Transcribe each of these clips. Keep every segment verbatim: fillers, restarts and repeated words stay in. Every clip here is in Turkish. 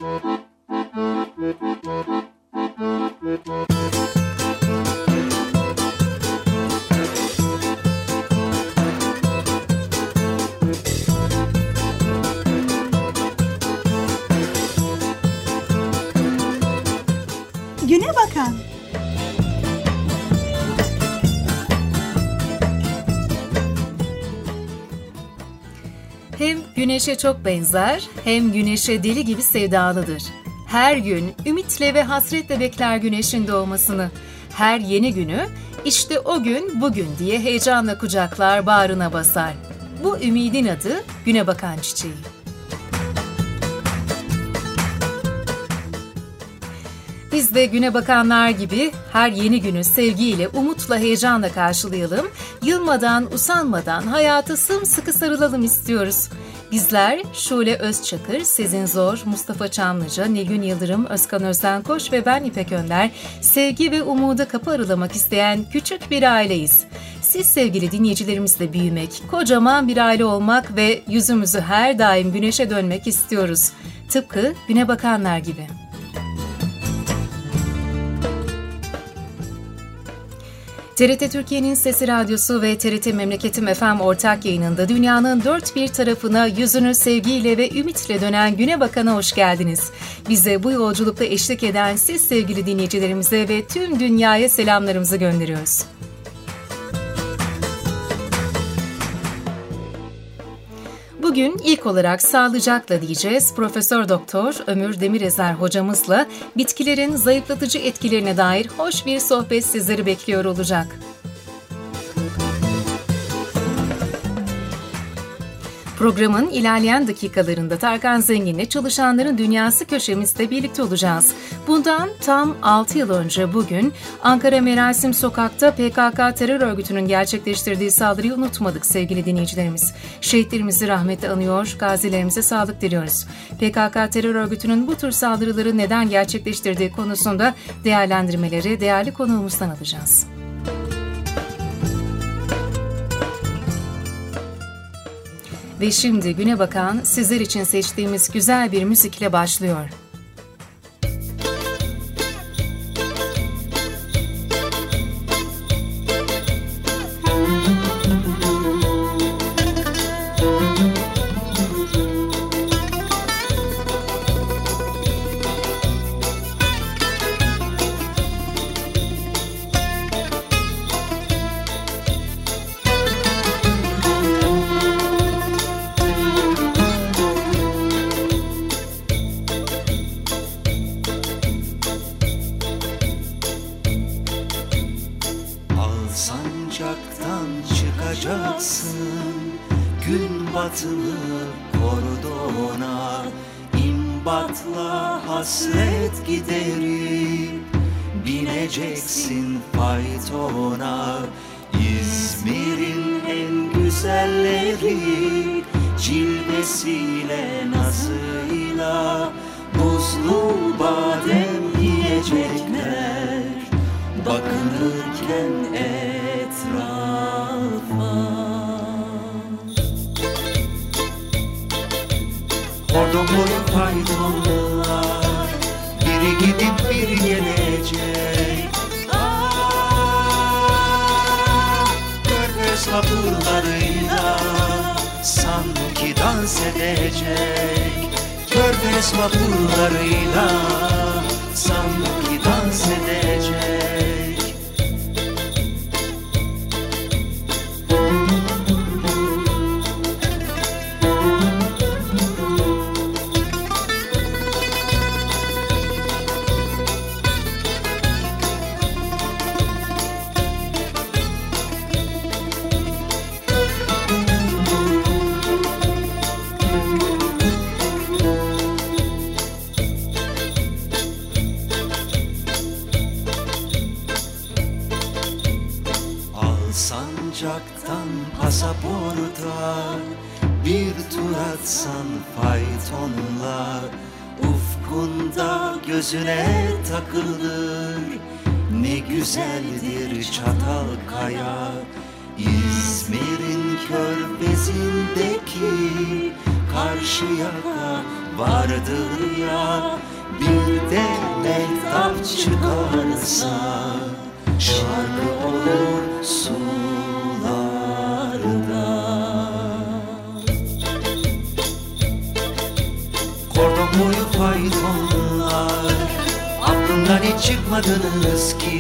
Güne bakan. Hem güneşe çok benzer, hem güneşe deli gibi sevdalıdır. Her gün ümitle ve hasretle bekler güneşin doğmasını. Her yeni günü, işte o gün bugün diye heyecanla kucaklar, bağrına basar. Bu ümidin adı güne bakan çiçeği. Biz de güne bakanlar gibi her yeni günü sevgiyle, umutla, heyecanla karşılayalım. Yılmadan, usanmadan hayata sımsıkı sarılalım istiyoruz. Bizler Şule Özçakır, Sezin Zor, Mustafa Çamlıca, Nilgün Yıldırım, Özkan Özdenkoç ve ben İpek Önder, sevgi ve umuda kapı aralamak isteyen küçük bir aileyiz. Siz sevgili dinleyicilerimizle büyümek, kocaman bir aile olmak ve yüzümüzü her daim güneşe dönmek istiyoruz. Tıpkı güne bakanlar gibi. T R T Türkiye'nin Sesi Radyosu ve T R T Memleketim F M ortak yayınında dünyanın dört bir tarafına yüzünü sevgiyle ve ümitle dönen Güne Bakan'a hoş geldiniz. Bize bu yolculukta eşlik eden siz sevgili dinleyicilerimize ve tüm dünyaya selamlarımızı gönderiyoruz. Bugün ilk olarak sağlıcakla diyeceğiz. Profesör Doktor Ömür Demirezer hocamızla bitkilerin zayıflatıcı etkilerine dair hoş bir sohbet sizleri bekliyor olacak. Programın ilerleyen dakikalarında Tarkan Zengin'le Çalışanların Dünyası köşemizde birlikte olacağız. Bundan tam altı yıl önce bugün Ankara Merasim Sokak'ta P K K terör örgütünün gerçekleştirdiği saldırıyı unutmadık sevgili dinleyicilerimiz. Şehitlerimizi rahmetle anıyor, gazilerimize sağlık diliyoruz. P K K terör örgütünün bu tür saldırıları neden gerçekleştirdiği konusunda değerlendirmeleri değerli konuğumuzdan alacağız. Ve şimdi Güne Bakan sizler için seçtiğimiz güzel bir müzikle başlıyor. Sancaktan çıkacaksın, gün batımı kordona, imbatla hasret giderip bineceksin faytona. İzmir'in en güzelleri cilvesiyle, nazıyla buzlu badem yiyecekler bakınırken etrafa. Hordomlu faydalılar, biri gidip biri gelecek. Ah, Körfez vapurlarıyla sanki dans edecek. Körfez vapurlarıyla sanki dans edecek. Sancaktan pasaporta bir tur atsan faytonla, ufkunda gözüne takılır ne güzeldir Çatalkaya. İzmir'in körfezindeki Karşıyaka vardır ya. Bir de mehtap çıkarsa şarkı olur sularda. Kordon boyu faytonlar, aklımdan hiç çıkmadınız ki.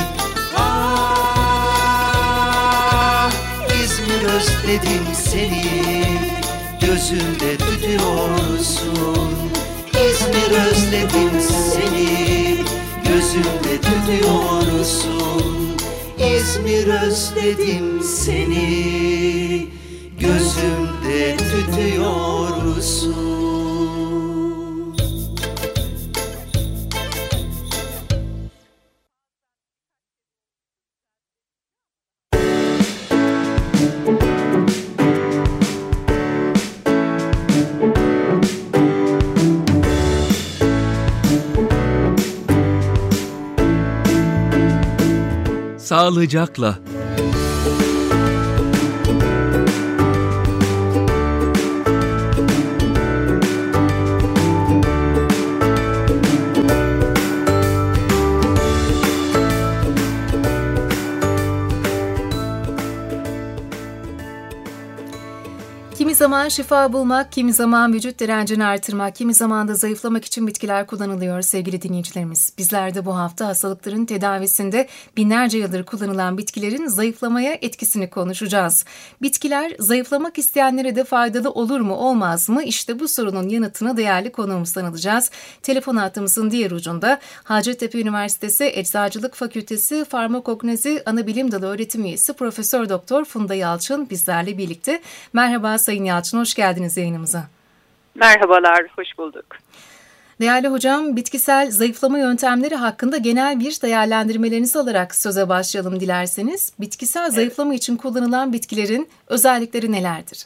Ah, İzmir özledim seni, gözümde tütüyorsun. İzmir özledim seni, gözümde tütüyorsun. İzmir özledim seni, gözümde tütüyorsun. Sağlıcakla. Kimi zaman şifa bulmak, kimi zaman vücut direncini artırmak, kimi zaman da zayıflamak için bitkiler kullanılıyor sevgili dinleyicilerimiz. Bizler de bu hafta hastalıkların tedavisinde binlerce yıldır kullanılan bitkilerin zayıflamaya etkisini konuşacağız. Bitkiler zayıflamak isteyenlere de faydalı olur mu olmaz mı? İşte bu sorunun yanıtını değerli konuğumuzdan alacağız. Telefon hattımızın diğer ucunda Hacettepe Üniversitesi Eczacılık Fakültesi Farmakognozi Anabilim Dalı öğretim üyesi Profesör Doktor Funda Yalçın bizlerle birlikte. Merhaba Sayın Yalçın, hoş geldiniz yayınımıza. Merhabalar, hoş bulduk. Değerli hocam, bitkisel zayıflama yöntemleri hakkında genel bir değerlendirmelerinizi alarak söze başlayalım dilerseniz. Bitkisel evet. zayıflama için kullanılan bitkilerin özellikleri nelerdir?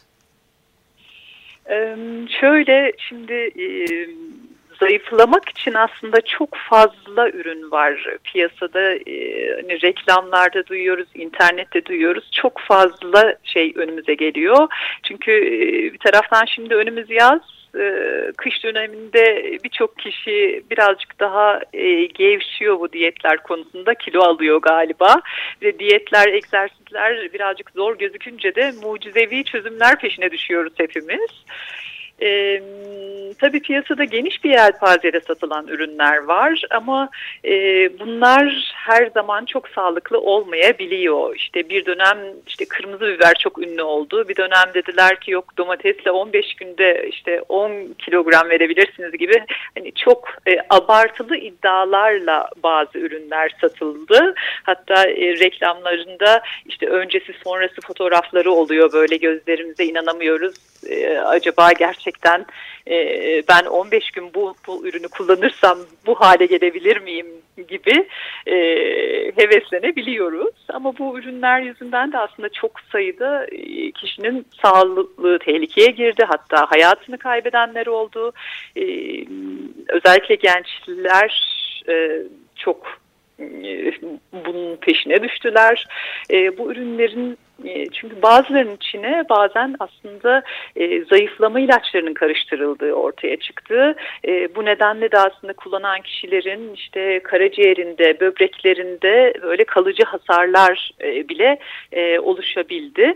Ee, şöyle, şimdi e, zayıflamak için aslında çok fazla ürün var piyasada. E, hani reklamlarda duyuyoruz, internette duyuyoruz. Çok fazla şey önümüze geliyor. Çünkü e, bir taraftan şimdi önümüz yaz. Kış döneminde birçok kişi birazcık daha e, gevşiyor bu diyetler konusunda, kilo alıyor galiba ve diyetler, egzersizler birazcık zor gözükünce de mucizevi çözümler peşine düşüyoruz hepimiz. Ee, tabii piyasada geniş bir yelpazede satılan ürünler var ama e, bunlar her zaman çok sağlıklı olmayabiliyor. İşte bir dönem işte kırmızı biber çok ünlü oldu. Bir dönem dediler ki yok domatesle on beş günde işte on kilogram verebilirsiniz gibi hani çok e, abartılı iddialarla bazı ürünler satıldı. Hatta e, reklamlarında işte öncesi sonrası fotoğrafları oluyor, böyle gözlerimize inanamıyoruz. E, acaba gerçekten e, ben on beş gün bu, bu ürünü kullanırsam bu hale gelebilir miyim gibi e, heveslenebiliyoruz. Ama bu ürünler yüzünden de aslında çok sayıda e, kişinin sağlığı tehlikeye girdi. Hatta hayatını kaybedenler oldu. E, özellikle gençler e, çok e, bunun peşine düştüler. E, bu ürünlerin çünkü bazılarının içine bazen aslında e, zayıflama ilaçlarının karıştırıldığı ortaya çıktı. E, bu nedenle de aslında kullanan kişilerin işte karaciğerinde, böbreklerinde böyle kalıcı hasarlar e, bile e, oluşabildi.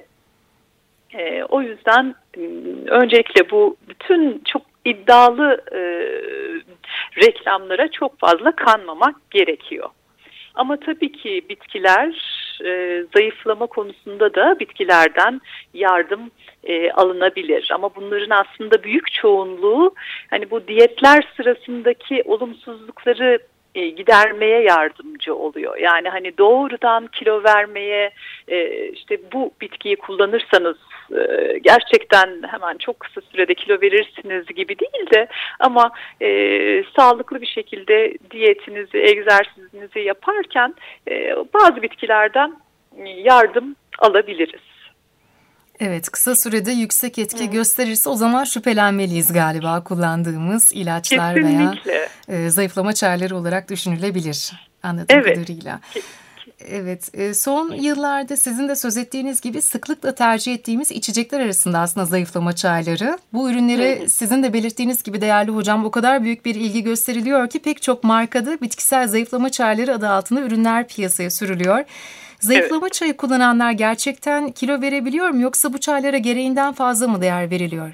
E, o yüzden öncelikle bu bütün çok iddialı e, reklamlara çok fazla kanmamak gerekiyor. Ama tabii ki bitkiler e, zayıflama konusunda da bitkilerden yardım e, alınabilir. Ama bunların aslında büyük çoğunluğu hani bu diyetler sırasındaki olumsuzlukları e, gidermeye yardımcı oluyor. Yani hani doğrudan kilo vermeye e, işte bu bitkiyi kullanırsanız e, gerçekten hemen çok kısa sürede kilo verirsiniz gibi değil de ama e, sağlıklı bir şekilde diyetinizi, egzersizinizi yaparken e, bazı bitkilerden yardım alabiliriz. Evet, kısa sürede yüksek etki Hı. gösterirse o zaman şüphelenmeliyiz galiba kullandığımız ilaçlar Kesinlikle. veya e, zayıflama çareleri olarak düşünülebilir anladığım evet. kadarıyla. Evet, e, son yıllarda sizin de söz ettiğiniz gibi sıklıkla tercih ettiğimiz içecekler arasında aslında zayıflama çayları. Bu ürünlere sizin de belirttiğiniz gibi değerli hocam o kadar büyük bir ilgi gösteriliyor ki pek çok markada bitkisel zayıflama çayları adı altında ürünler piyasaya sürülüyor. Zayıflama evet. çayı kullananlar gerçekten kilo verebiliyor mu yoksa bu çaylara gereğinden fazla mı değer veriliyor?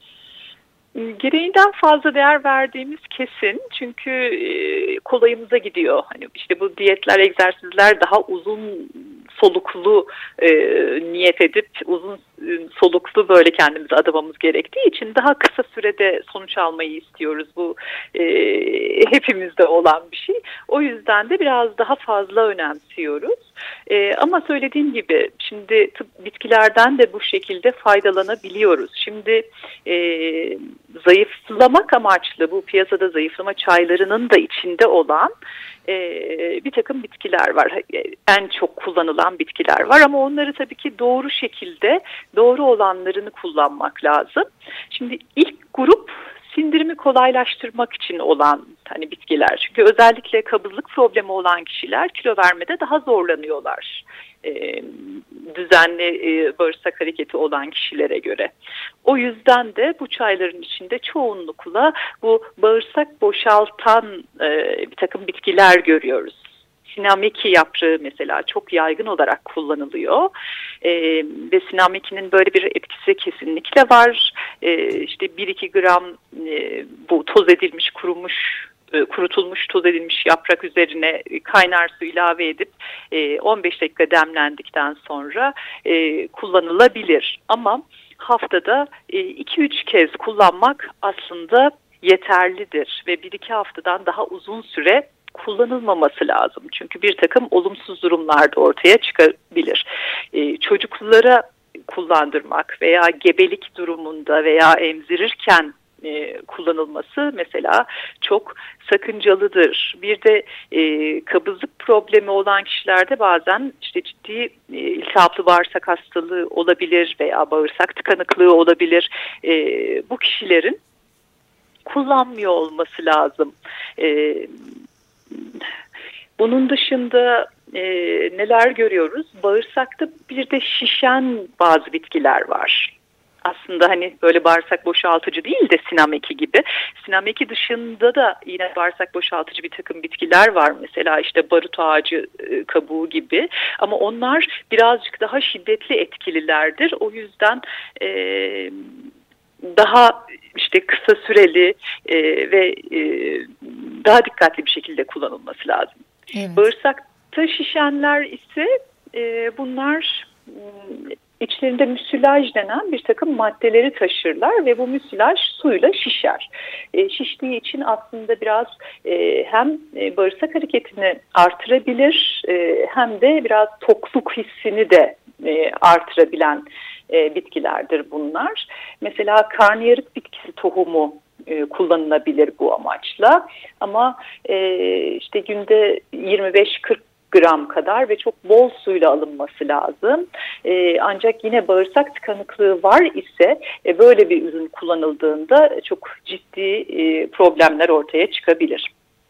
Gereğinden fazla değer verdiğimiz kesin çünkü e, kolayımıza gidiyor. Hani işte bu diyetler, egzersizler daha uzun soluklu e, niyet edip uzun e, soluklu böyle kendimize adamamız gerektiği için daha kısa sürede sonuç almayı istiyoruz. Bu e, hepimizde olan bir şey. O yüzden de biraz daha fazla önemsiyoruz. E, ama söylediğim gibi şimdi tıp bitkilerden de bu şekilde faydalanabiliyoruz. Şimdi e, zayıflamak amaçlı bu piyasada zayıflama çaylarının da içinde olan e, bir takım bitkiler var. En çok kullanılan bitkiler var ama onları tabii ki doğru şekilde doğru olanlarını kullanmak lazım. Şimdi ilk grup sindirimi kolaylaştırmak için olan hani bitkiler. Çünkü özellikle kabızlık problemi olan kişiler kilo vermede daha zorlanıyorlar. E, düzenli e, bağırsak hareketi olan kişilere göre. O yüzden de bu çayların içinde çoğunlukla bu bağırsak boşaltan e, bir takım bitkiler görüyoruz. Sinameki yaprağı mesela çok yaygın olarak kullanılıyor ee, ve sinamekinin böyle bir etkisi kesinlikle var. Ee, işte bir iki gram e, bu toz edilmiş, kurumuş, e, kurutulmuş toz edilmiş yaprak üzerine kaynar su ilave edip e, on beş dakika demlendikten sonra e, kullanılabilir. Ama haftada e, iki üç kez kullanmak aslında yeterlidir ve bir iki haftadan daha uzun süre kullanılmaması lazım. Çünkü bir takım olumsuz durumlar da ortaya çıkabilir. Ee, çocuklara kullandırmak veya gebelik durumunda veya emzirirken e, kullanılması mesela çok sakıncalıdır. Bir de e, kabızlık problemi olan kişilerde bazen işte ciddi e, iltihaplı bağırsak hastalığı olabilir veya bağırsak tıkanıklığı olabilir. E, bu kişilerin kullanmıyor olması lazım. E, Bunun dışında e, neler görüyoruz? Bağırsakta bir de şişen bazı bitkiler var. Aslında hani böyle bağırsak boşaltıcı değil de sinameki gibi. Sinameki dışında da yine bağırsak boşaltıcı bir takım bitkiler var. Mesela işte barut ağacı e, kabuğu gibi. Ama onlar birazcık daha şiddetli etkililerdir. O yüzden e, daha işte kısa süreli e, ve e, daha dikkatli bir şekilde kullanılması lazım. Evet. Bağırsakta şişenler ise e, bunlar içlerinde müsilaj denen bir takım maddeleri taşırlar ve bu müsilaj suyla şişer. E, şiştiği için aslında biraz e, hem e, bağırsak hareketini artırabilir e, hem de biraz tokluk hissini de e, artırabilen e, bitkilerdir bunlar. Mesela karnıyarık bitkisi tohumu e, kullanılabilir bu amaçla ama e, işte günde yirmi beş kırk gram kadar ve çok bol suyla alınması lazım. E, ancak yine bağırsak tıkanıklığı var ise e, böyle bir ürün kullanıldığında çok ciddi e, problemler ortaya çıkabilir.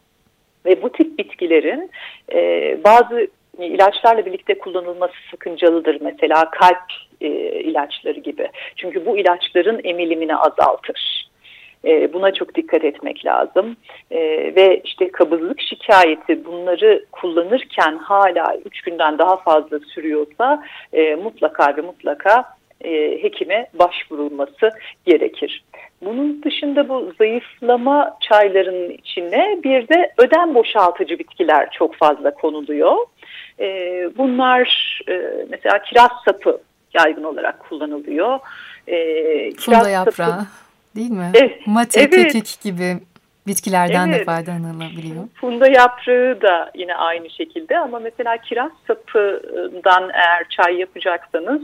Ve bu tip bitkilerin e, bazı ilaçlarla birlikte kullanılması sakıncalıdır. Mesela kalp e, ilaçları gibi. Çünkü bu ilaçların emilimini azaltır. E, buna çok dikkat etmek lazım. E, ve işte kabızlık şikayeti bunları kullanırken hala üç günden daha fazla sürüyorsa e, mutlaka ve mutlaka e, hekime başvurulması gerekir. Bunun dışında bu zayıflama çaylarının içine bir de ödem boşaltıcı bitkiler çok fazla konuluyor. E, bunlar e, mesela kiraz sapı yaygın olarak kullanılıyor. E, Funda yaprağı sapı, değil mi? Evet, Mate, evet. kekik gibi bitkilerden evet. de faydalanılabiliyor. Funda yaprağı da yine aynı şekilde ama mesela kiraz sapından eğer çay yapacaksanız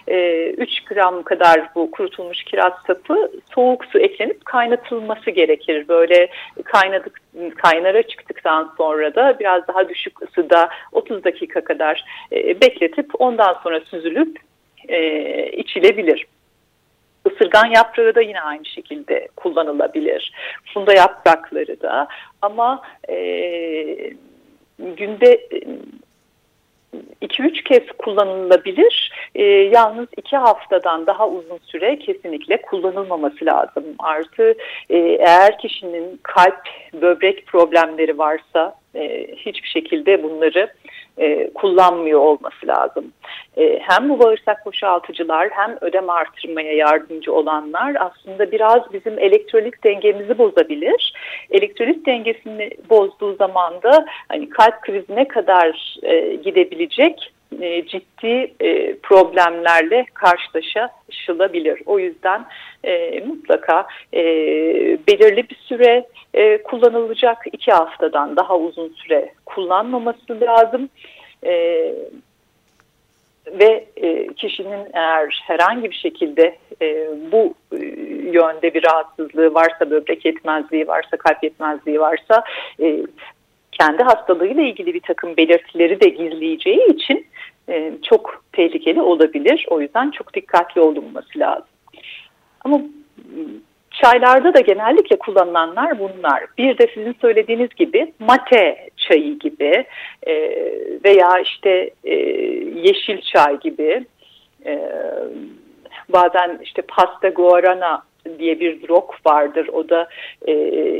üç gram kadar bu kurutulmuş kiraz sapı soğuk su eklenip kaynatılması gerekir. Böyle kaynadık, kaynara çıktıktan sonra da biraz daha düşük ısıda otuz dakika kadar bekletip ondan sonra süzülüp içilebilir. Isırgan yaprağı da yine aynı şekilde kullanılabilir. Funda yaprakları da ama e, günde iki üç kez kullanılabilir. E, yalnız iki haftadan daha uzun süre kesinlikle kullanılmaması lazım. Artı e, eğer kişinin kalp, böbrek problemleri varsa e, hiçbir şekilde bunları e, kullanmıyor olması lazım. E, hem bu bağırsak boşaltıcılar hem ödem artırmaya yardımcı olanlar aslında biraz bizim elektrolit dengemizi bozabilir. Elektrolit dengesini bozduğu zaman da hani kalp krizine kadar e, gidebilecek e, ciddi e, problemlerle karşılaşılabilir. O yüzden e, mutlaka e, belirli bir süre e, kullanılacak, iki haftadan daha uzun süre kullanmaması lazım. E, ve e, kişinin eğer herhangi bir şekilde e, bu e, yönde bir rahatsızlığı varsa, böbrek yetmezliği varsa, kalp yetmezliği varsa e, kendi hastalığıyla ilgili bir takım belirtileri de gizleyeceği için e, çok tehlikeli olabilir. O yüzden çok dikkatli olunması lazım. Ama çaylarda da genellikle kullanılanlar bunlar. Bir de sizin söylediğiniz gibi mate çayı gibi e, veya işte e, yeşil çay gibi, e, bazen işte pasta guarana diye bir drog vardır. O da e,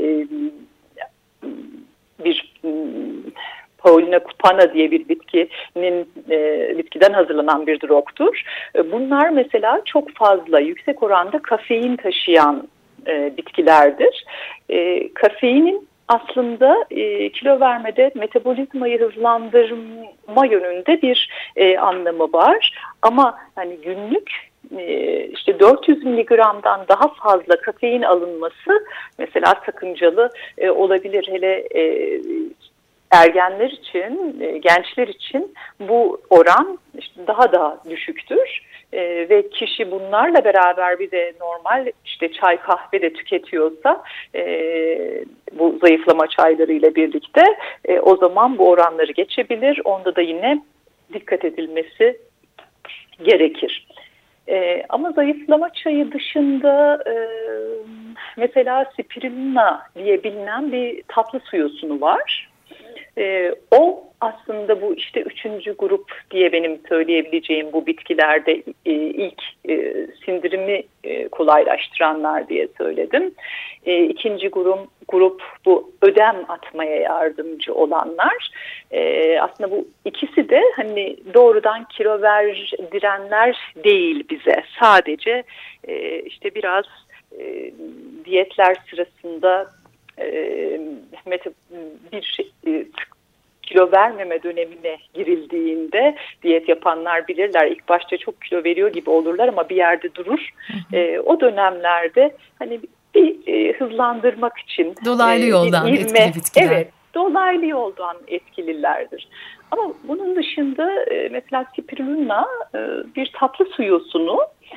bir Paulina cupana diye bir bitkinin e, bitkiden hazırlanan bir drogtur. E, bunlar mesela çok fazla yüksek oranda kafein taşıyan e, bitkilerdir. E, kafeinin aslında e, kilo vermede metabolizmayı hızlandırma yönünde bir e, anlamı var. Ama hani günlük e, işte dört yüz miligramdan daha fazla kafein alınması mesela sakıncalı e, olabilir. Hele e, ergenler için, e, gençler için bu oran işte daha da düşüktür. Ee, ve kişi bunlarla beraber bir de normal işte çay kahve de tüketiyorsa e, bu zayıflama çaylarıyla birlikte e, o zaman bu oranları geçebilir. Onda da yine dikkat edilmesi gerekir. E, ama zayıflama çayı dışında e, mesela spirulina diye bilinen bir tatlı su yosunu var. E, o aslında bu işte üçüncü grup diye benim söyleyebileceğim bu bitkilerde e, ilk e, sindirimi e, kolaylaştıranlar diye söyledim. E, ikinci grup, grup bu ödem atmaya yardımcı olanlar. E, aslında bu ikisi de hani doğrudan kilo verdirenler değil bize. Sadece e, işte biraz e, diyetler sırasında e, bir şey, e, kilo vermeme dönemine girildiğinde diyet yapanlar bilirler. İlk başta çok kilo veriyor gibi olurlar ama bir yerde durur. Hı hı. E, o dönemlerde hani bir e, hızlandırmak için dolaylı e, yoldan ilme, etkili bitkiler. Evet, dolaylı yoldan etkililerdir. Ama bunun dışında e, mesela spirulina e, bir tatlı su yosunu.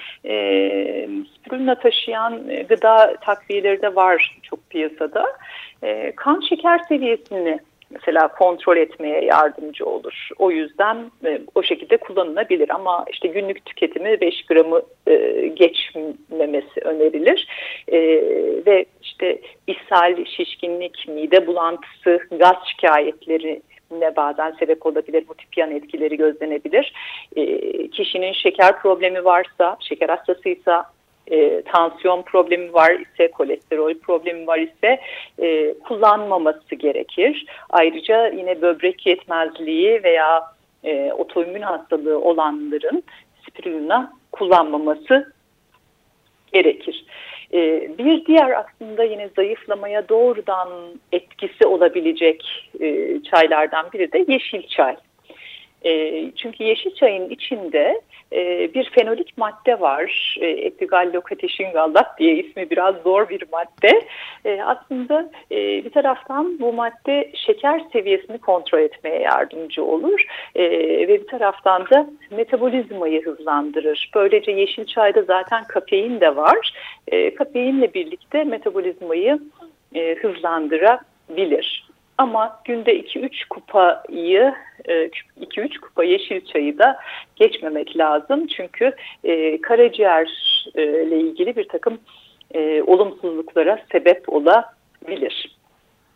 E, spirulina taşıyan e, gıda takviyeleri de var çok piyasada. E, kan şeker seviyesini mesela kontrol etmeye yardımcı olur. O yüzden e, o şekilde kullanılabilir ama işte günlük tüketimi beş gramı e, geçmemesi önerilir. E, ve işte ishal, şişkinlik, mide bulantısı, gaz şikayetleri ne bazen sebep olabilir. Bu tip yan etkileri gözlenebilir. E, kişinin şeker problemi varsa, şeker hastasıysa, E, tansiyon problemi var ise, kolesterol problemi var ise e, kullanmaması gerekir. Ayrıca yine böbrek yetmezliği veya e, otoimmün hastalığı olanların spirulina kullanmaması gerekir. E, bir diğer aslında yine zayıflamaya doğrudan etkisi olabilecek e, çaylardan biri de yeşil çay. E, çünkü yeşil çayın içinde e, bir fenolik madde var. E, Epigallocatechin-gallat diye ismi biraz zor bir madde. E, aslında e, bir taraftan bu madde şeker seviyesini kontrol etmeye yardımcı olur. E, ve bir taraftan da metabolizmayı hızlandırır. Böylece yeşil çayda zaten kafein de var. E, kafeinle birlikte metabolizmayı e, hızlandırabilir. Ama günde iki üç kupayı, iki üç kupa yeşil çayı da geçmemek lazım. Çünkü e, karaciğerle ilgili bir takım e, olumsuzluklara sebep olabilir.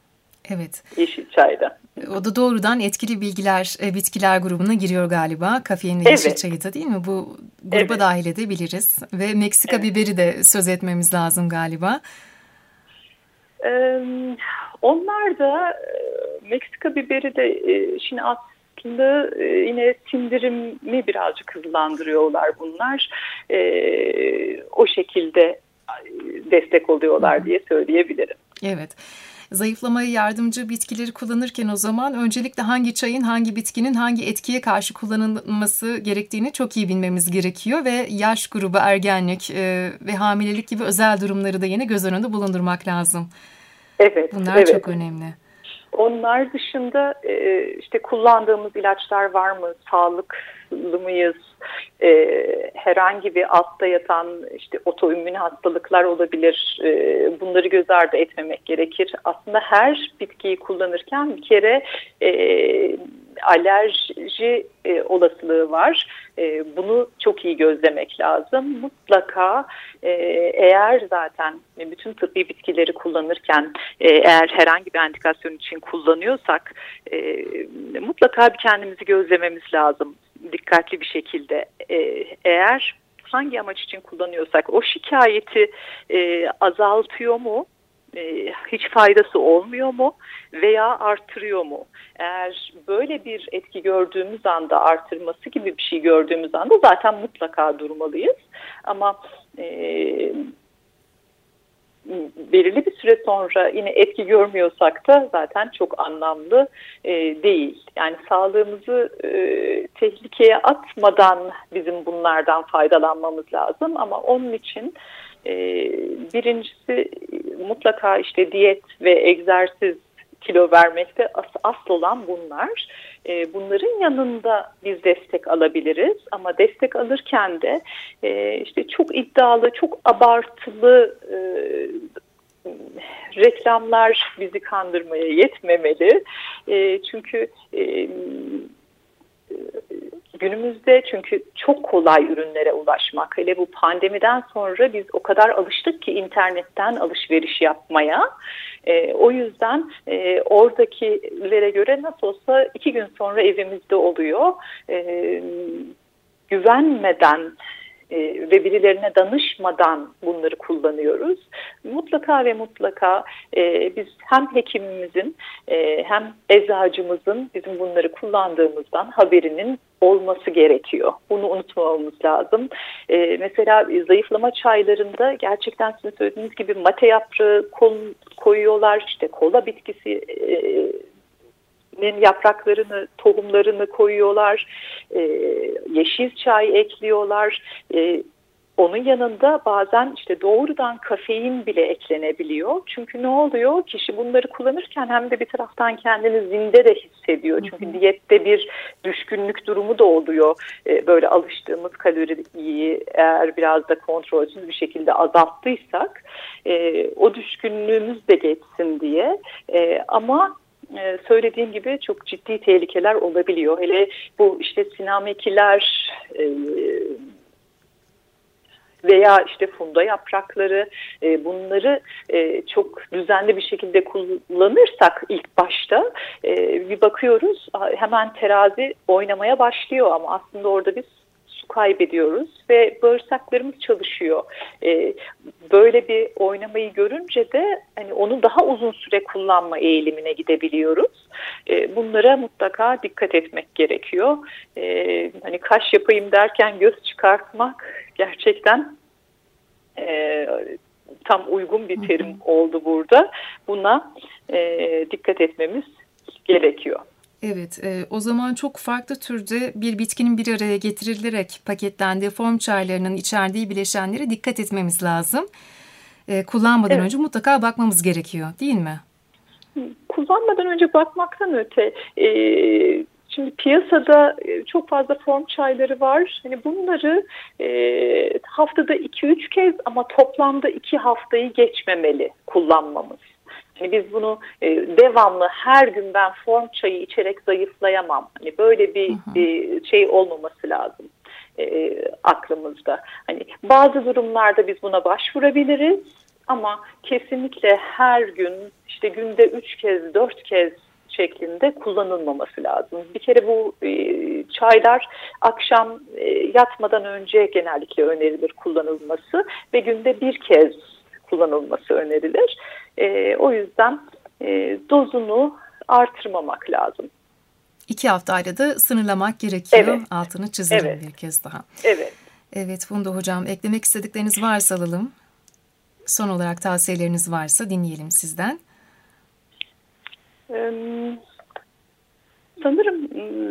Evet. Yeşil çayda. O da doğrudan etkili bilgiler, e, bitkiler grubuna giriyor galiba. Kafein ve yeşil Evet. çayı da, değil mi? Bu gruba Evet. dahil edebiliriz. Ve Meksika Evet. biberi de söz etmemiz lazım galiba. Ee, onlar da e, Meksika biberi de e, şimdi aslında e, yine sindirimi birazcık hızlandırıyorlar bunlar. E, o şekilde destek oluyorlar diye söyleyebilirim. Evet. Zayıflamaya yardımcı bitkileri kullanırken o zaman öncelikle hangi çayın, hangi bitkinin hangi etkiye karşı kullanılması gerektiğini çok iyi bilmemiz gerekiyor ve yaş grubu, ergenlik e, ve hamilelik gibi özel durumları da yine göz önünde bulundurmak lazım. Evet, Bunlar evet. çok önemli. Onlar dışında e, işte kullandığımız ilaçlar var mı? Sağlıklı mıyız? E, herhangi bir altta yatan işte otoimmün hastalıklar olabilir. E, bunları göz ardı etmemek gerekir. Aslında her bitkiyi kullanırken bir kere e, alerji e, olasılığı var. E, bunu çok iyi gözlemek lazım. Mutlaka e, eğer zaten bütün tıbbi bitkileri kullanırken e, eğer herhangi bir endikasyon için kullanıyorsak e, mutlaka bir kendimizi gözlememiz lazım. Dikkatli bir şekilde. E, eğer hangi amaç için kullanıyorsak o şikayeti e, azaltıyor mu? E, hiç faydası olmuyor mu veya artırıyor mu? Eğer böyle bir etki gördüğümüz anda, artırması gibi bir şey gördüğümüz anda zaten mutlaka durmalıyız. Ama e, belirli bir süre sonra yine etki görmüyorsak da zaten çok anlamlı e, değil. Yani sağlığımızı e, tehlikeye atmadan bizim bunlardan faydalanmamız lazım. Ama onun için e, birincisi mutlaka işte diyet ve egzersiz, kilo vermekte as- asıl olan bunlar. E, bunların yanında biz destek alabiliriz ama destek alırken de e, işte çok iddialı, çok abartılı e, reklamlar bizi kandırmaya yetmemeli. E, çünkü e, günümüzde çünkü çok kolay ürünlere ulaşmak. Hele bu pandemiden sonra biz o kadar alıştık ki internetten alışveriş yapmaya. E, o yüzden e, oradakilere göre nasıl olsa iki gün sonra evimizde oluyor. E, güvenmeden e, ve birilerine danışmadan bunları kullanıyoruz. Mutlaka ve mutlaka e, biz hem hekimimizin e, hem eczacımızın bizim bunları kullandığımızdan haberinin olması gerekiyor. Bunu unutmamamız lazım. Ee, mesela zayıflama çaylarında gerçekten sizin söylediğiniz gibi mate yaprağı koyuyorlar. İşte kola bitkisinin yapraklarını, tohumlarını koyuyorlar. Ee, yeşil çay ekliyorlar. Ee, Onun yanında bazen işte doğrudan kafein bile eklenebiliyor. Çünkü ne oluyor? Kişi bunları kullanırken hem de bir taraftan kendini zinde de hissediyor. Çünkü hı hı. diyette bir düşkünlük durumu da oluyor. Ee, böyle alıştığımız kaloriyi eğer biraz da kontrolsüz bir şekilde azalttıysak e, o düşkünlüğümüz de geçsin diye. E, ama Ee, söylediğim gibi çok ciddi tehlikeler olabiliyor. Hele bu işte sinamekiler, e, veya işte funda yaprakları e, bunları e, çok düzenli bir şekilde kullanırsak ilk başta e, bir bakıyoruz hemen terazi oynamaya başlıyor ama aslında orada biz su kaybediyoruz ve bağırsaklarımız çalışıyor. E, böyle bir oynamayı görünce de hani onu daha uzun süre kullanma eğilimine gidebiliyoruz. E, bunlara mutlaka dikkat etmek gerekiyor. E, hani kaş yapayım derken göz çıkartmak gerçekten e, tam uygun bir terim oldu burada. Buna e, dikkat etmemiz gerekiyor. Evet, e, o zaman çok farklı türde bir bitkinin bir araya getirilerek paketlendiği form çaylarının içerdiği bileşenlere dikkat etmemiz lazım. E, kullanmadan evet. önce mutlaka bakmamız gerekiyor, değil mi? Kullanmadan önce bakmaktan öte... E, Şimdi piyasada çok fazla form çayları var. Hani bunları e, haftada iki üç kez ama toplamda iki haftayı geçmemeli kullanmamız. Yani biz bunu e, devamlı her gün ben form çayı içerek zayıflayamam. Hani böyle bir, bir şey olmaması lazım e, aklımızda. Hani bazı durumlarda biz buna başvurabiliriz. Ama kesinlikle her gün, işte günde üç kez, dört kez şeklinde kullanılmaması lazım. Bir kere bu e, çaylar akşam e, yatmadan önce genellikle önerilir kullanılması ve günde bir kez kullanılması önerilir. E, o yüzden e, dozunu artırmamak lazım. İki haftayla da sınırlamak gerekiyor. Evet. Altını çizelim Evet. bir kez daha. Evet. Evet Funda Hocam, eklemek istedikleriniz varsa alalım. Son olarak tavsiyeleriniz varsa dinleyelim sizden. Ee, sanırım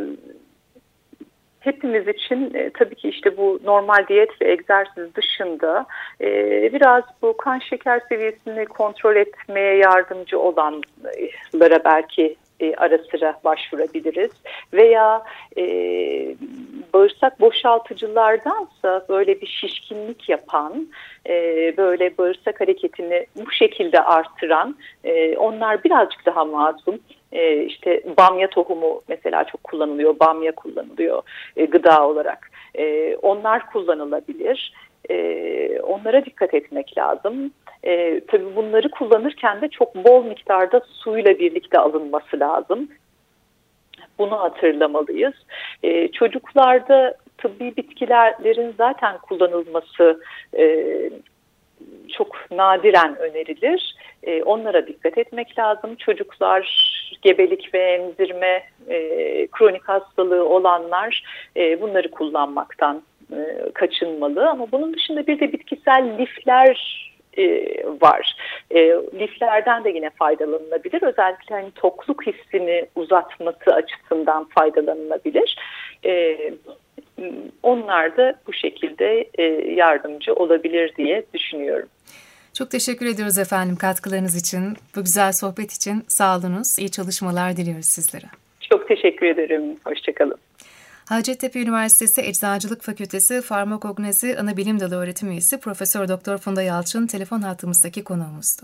hepimiz için e, tabii ki işte bu normal diyet ve egzersiz dışında e, biraz bu kan şeker seviyesini kontrol etmeye yardımcı olanlara belki e, ara sıra başvurabiliriz. Veya e, bağırsak boşaltıcılardansa böyle bir şişkinlik yapan, e, böyle bağırsak hareketini bu şekilde artıran, e, onlar birazcık daha masum. Ee, işte bamya tohumu mesela çok kullanılıyor, bamya kullanılıyor e, gıda olarak. E, onlar kullanılabilir. E, onlara dikkat etmek lazım. E, tabii bunları kullanırken de çok bol miktarda suyla birlikte alınması lazım. Bunu hatırlamalıyız. E, çocuklarda tıbbi bitkilerin zaten kullanılması e, çok nadiren önerilir. E, onlara dikkat etmek lazım. Çocuklar, gebelik ve emzirme, e, kronik hastalığı olanlar e, bunları kullanmaktan e, kaçınmalı. Ama bunun dışında bir de bitkisel lifler e, var. E, liflerden de yine faydalanılabilir. Özellikle hani tokluk hissini uzatması açısından faydalanılabilir. E, onlar da bu şekilde e, yardımcı olabilir diye düşünüyorum. Çok teşekkür ediyoruz efendim katkılarınız için. Bu güzel sohbet için sağ olunuz. İyi çalışmalar diliyoruz sizlere. Çok teşekkür ederim. Hoşçakalın. Hacettepe Üniversitesi Eczacılık Fakültesi Farmakognezi Anabilim Dalı Öğretim Üyesi Profesör Doktor Funda Yalçın telefon hattımızdaki konuğumuzdu.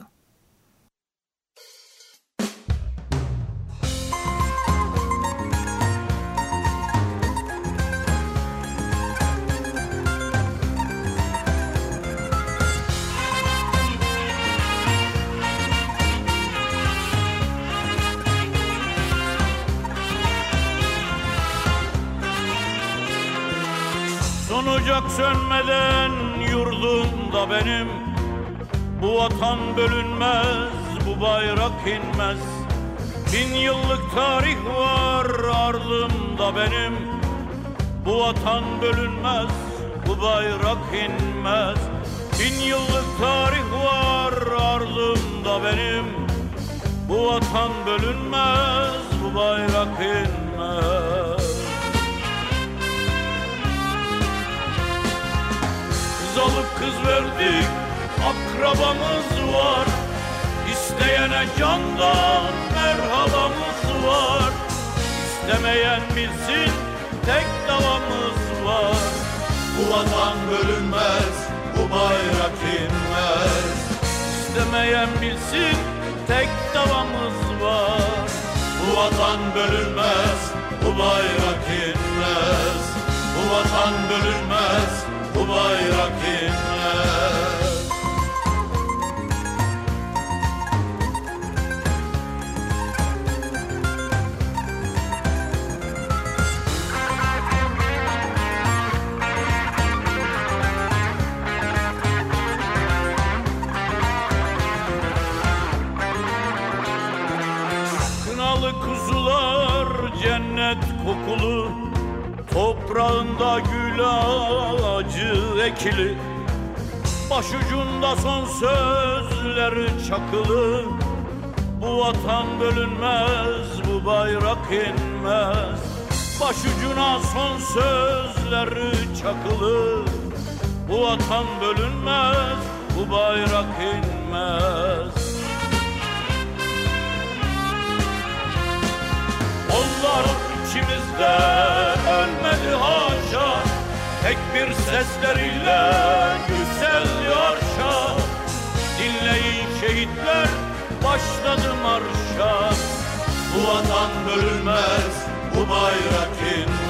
Son ocak sönmeden yurdumda benim, bu vatan bölünmez, bu bayrak inmez. Bin yıllık tarih var ardımda benim, bu vatan bölünmez, bu bayrak inmez. Bin yıllık tarih var ardımda benim, bu vatan bölünmez, bu bayrak inmez. Kız alıp kız verdik, akrabamız var. İsteyene candan merhabamız var. İstemeyen bilsin, tek davamız var. Bu vatan bölünmez, bu bayrak inmez. İstemeyen bilsin, tek davamız var. Bu vatan bölünmez, bu bayrak inmez. Bu vatan bölünmez, bu bayrak inmez. Kınalı kuzular cennet kokulu, toprağında gül ağacı ekili. Başucunda son sözleri çakılı. Bu vatan bölünmez, bu bayrak inmez. Başucuna son sözleri çakılı. Bu vatan bölünmez, bu bayrak inmez. Onlar içimizde ölmedi haşa, tek bir sesleriyle güzel yarşa. Dinleyin şehitler, başladı marşa. Bu vatan bölünmez, bu bayrak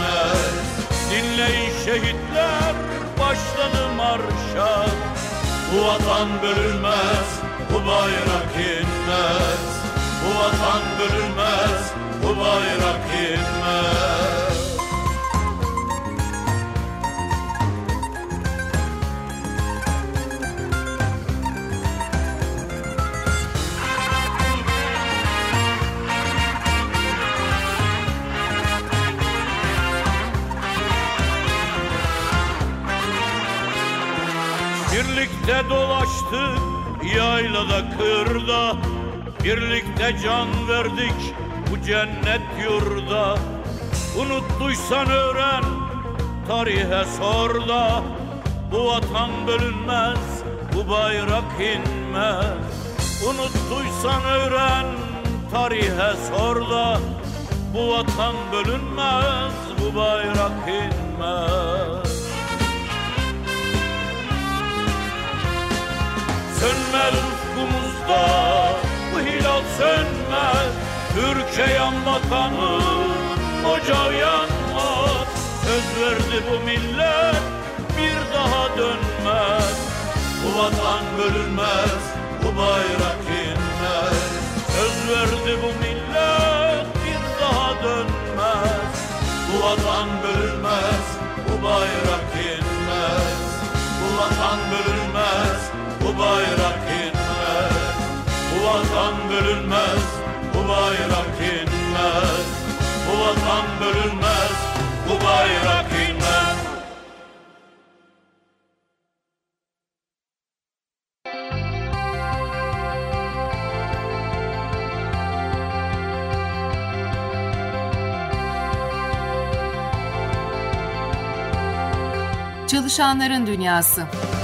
inmez. Dinleyin şehitler, başladı marşa. Bu Bu vatan bölünmez, bu bayrak inmez. Bu vatan bölünmez, bu bayrak inmez. Birlikte dolaştık yaylada kırda, birlikte can verdik bu cennet yurda. Unuttuysan öğren, tarihe sor da, bu vatan bölünmez, bu bayrak inmez. Unuttuysan öğren, tarihe sor da, bu vatan bölünmez, bu bayrak inmez. Sönmez ufkumuzda bu hilal sönmez, Türkiye yan vatanın ocağı yanmaz. Söz verdi bu millet bir daha dönmez. Bu vatan bölünmez, bu bayrak inmez. Söz verdi bu millet bir daha dönmez. Bu vatan bölünmez, bu bayrak inmez. Bu vatan bölünmez, bu bayrak inmez. Bu vatan bölünmez, bu bayrak inmez. Bu vatan bölünmez, bu bayrak inmez. Çalışanların Dünyası.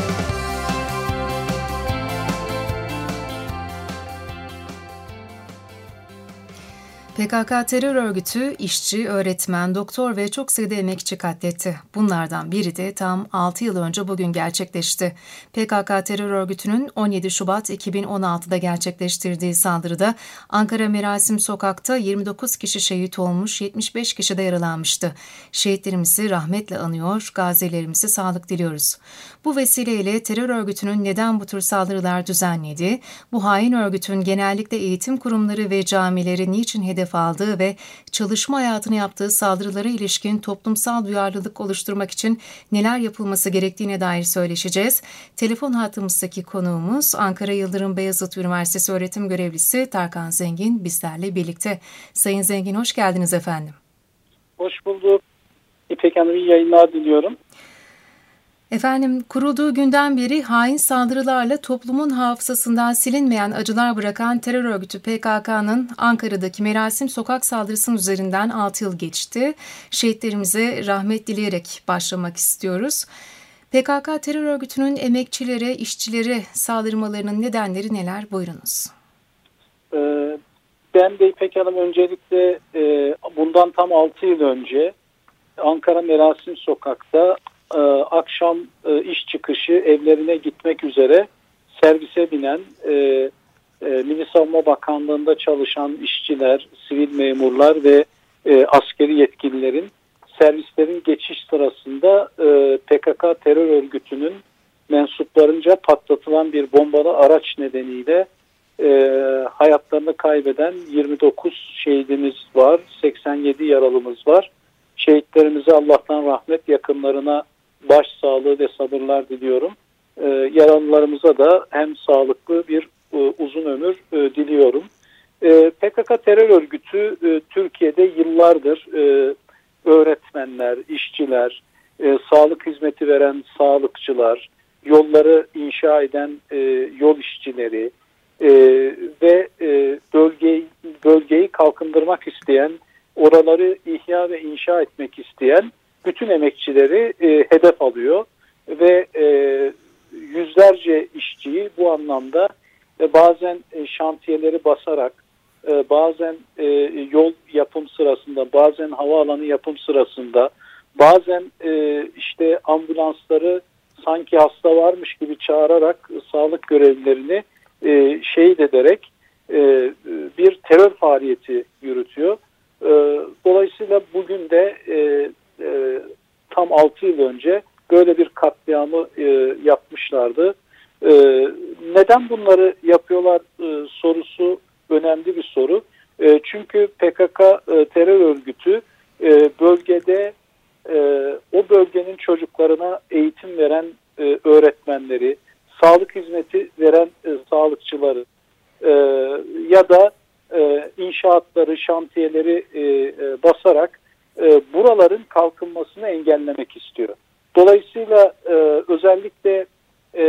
P K K terör örgütü işçi, öğretmen, doktor ve çok sayıda emekçi katletti. Bunlardan biri de tam altı yıl önce bugün gerçekleşti. P K K terör örgütünün on yedi Şubat iki bin on altıda gerçekleştirdiği saldırıda Ankara Merasim Sokak'ta yirmi dokuz kişi şehit olmuş, yetmiş beş kişi de yaralanmıştı. Şehitlerimizi rahmetle anıyor, gazilerimize sağlık diliyoruz. Bu vesileyle terör örgütünün neden bu tür saldırılar düzenlediği, bu hain örgütün genellikle eğitim kurumları ve camileri niçin hedef aldığı ve çalışma hayatına yaptığı saldırılara ilişkin toplumsal duyarlılık oluşturmak için neler yapılması gerektiğine dair söyleşeceğiz. Telefon hattımızdaki konuğumuz Ankara Yıldırım Beyazıt Üniversitesi öğretim görevlisi Tarkan Zengin bizlerle birlikte. Sayın Zengin, hoş geldiniz efendim. Hoş bulduk. İpek Hanım, iyi yayınlar diliyorum. Efendim, kurulduğu günden beri hain saldırılarla toplumun hafızasından silinmeyen acılar bırakan terör örgütü P K K'nın Ankara'daki Merasim Sokak saldırısının üzerinden altı yıl geçti. Şehitlerimize rahmet dileyerek başlamak istiyoruz. P K K terör örgütünün emekçilere, işçilere saldırmalarının nedenleri neler? Buyurunuz. Ee, ben de İpek Hanım öncelikle e, bundan tam altı yıl önce Ankara Merasim Sokak'ta e, akşam e, iş çıkışı evlerine gitmek üzere servise binen e, e, Milli Savunma Bakanlığı'nda çalışan işçiler, sivil memurlar ve e, askeri yetkililerin servislerin geçiş sırasında e, P K K terör örgütünün mensuplarınca patlatılan bir bombalı araç nedeniyle e, hayatlarını kaybeden yirmi dokuz şehidimiz var, seksen yedi yaralımız var. Şehitlerimize Allah'tan rahmet, yakınlarına başsağlığı ve sabırlar diliyorum. E, yaralılarımıza da hem sağlıklı bir e, uzun ömür e, diliyorum. E, P K K terör örgütü e, Türkiye'de yıllardır e, öğretmenler, işçiler, e, sağlık hizmeti veren sağlıkçılar, yolları inşa eden e, yol işçileri e, ve e, bölgeyi, bölgeyi kalkındırmak isteyen, oraları ihya ve inşa etmek isteyen bütün emekçileri e, hedef alıyor ve e, yüzlerce işçiyi bu anlamda e, bazen e, şantiyeleri basarak, e, bazen e, yol yapım sırasında, bazen havaalanı yapım sırasında, bazen e, işte ambulansları sanki hasta varmış gibi çağırarak e, sağlık görevlilerini e, şehit ederek e, bir terör faaliyeti yürütüyor. E, dolayısıyla bugün de e, e, tam altı yıl önce böyle bir katliamı e, yapmışlardı. E, neden bunları yapıyorlar e, sorusu önemli bir soru. E, çünkü P K K e, terör örgütü e, bölgede e, o bölgenin çocuklarına eğitim veren e, öğretmenleri, sağlık hizmeti veren e, sağlıkçıları e, ya da e, inşaatları, şantiyeleri e, e, basarak e, buraların kalkınmasını engellemek istiyor. Dolayısıyla e, özellikle e,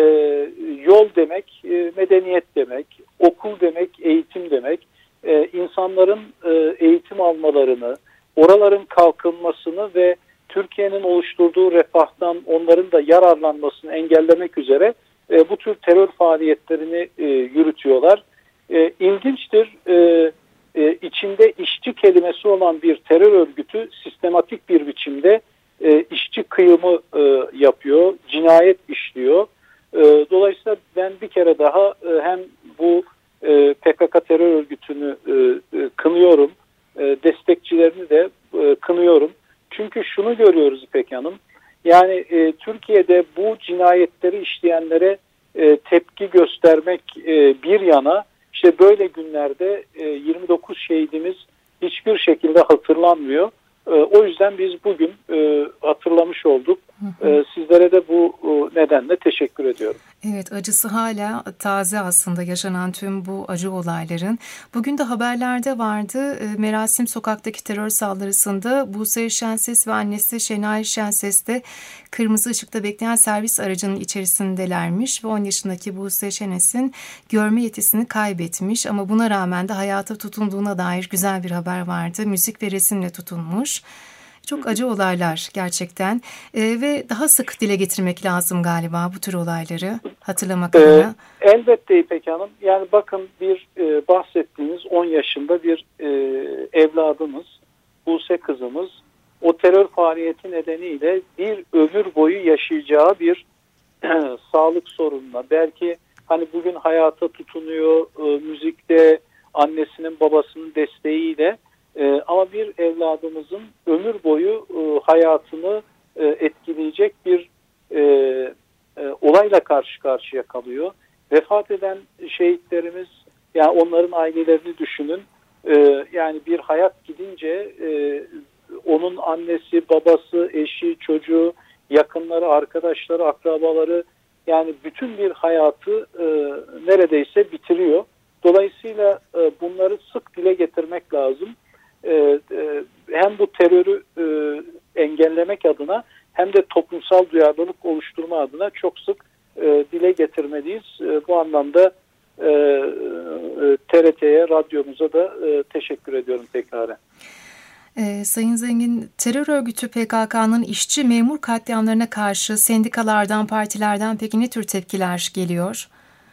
yol demek, e, medeniyet demek, okul demek, eğitim demek, e, insanların e, eğitim almalarını, oraların kalkınmasını ve Türkiye'nin oluşturduğu refahtan onların da yararlanmasını engellemek üzere e, bu tür terör faaliyetlerini e, yürütüyorlar. E, ilginçtir, e, e, içinde işçi kelimesi olan bir terör örgütü sistematik bir biçimde e, işçi kıyımı e, yapıyor, cinayet işliyor. E, dolayısıyla ben bir kere daha e, hem bu e, P K K terör örgütünü e, e, kınıyorum, e, destekçilerini de e, kınıyorum. Çünkü şunu görüyoruz İpek Hanım, yani e, Türkiye'de bu cinayetleri işleyenlere e, tepki göstermek e, bir yana, işte böyle günlerde e, yirmi dokuz şehidimiz hiçbir şekilde hatırlanmıyor. E, o yüzden biz bugün e, hatırlamış olduk. E, sizlere de bu e, nedenle teşekkür ediyorum. Evet, acısı hala taze aslında yaşanan tüm bu acı olayların. Bugün de haberlerde vardı. Merasim Sokak'taki terör saldırısında Buse Şenses ve annesi Şenay Şenses de kırmızı ışıkta bekleyen servis aracının içerisindelermiş ve on yaşındaki Buse Şenses'in görme yetisini kaybetmiş ama buna rağmen de hayata tutunduğuna dair güzel bir haber vardı. Müzik ve resimle tutunmuş. Çok acı olaylar gerçekten ee, ve daha sık dile getirmek lazım galiba bu tür olayları hatırlamak adına. Ee, elbette İpek Hanım. Yani bakın bir e, bahsettiğiniz on yaşında bir e, evladımız, Buse kızımız o terör faaliyeti nedeniyle bir ömür boyu yaşayacağı bir e, sağlık sorununa, belki hani bugün hayata tutunuyor e, müzikte annesinin babasının desteğiyle. Ee, ama bir evladımızın ömür boyu e, hayatını e, etkileyecek bir e, e, olayla karşı karşıya kalıyor. Vefat eden şehitlerimiz, yani onların ailelerini düşünün. E, yani bir hayat gidince e, onun annesi, babası, eşi, çocuğu, yakınları, arkadaşları, akrabaları, yani bütün bir hayatı e, neredeyse bitiriyor. Dolayısıyla e, bunları sık dile getirmek lazım. Ee, e, hem bu terörü e, engellemek adına hem de toplumsal duyarlılık oluşturma adına çok sık e, dile getirmeliyiz. E, bu anlamda e, e, T R T'ye, radyomuza da e, teşekkür ediyorum tekraren. Ee, Sayın Zengin, terör örgütü P K K'nın işçi memur katliamlarına karşı sendikalardan, partilerden peki ne tür tepkiler geliyor?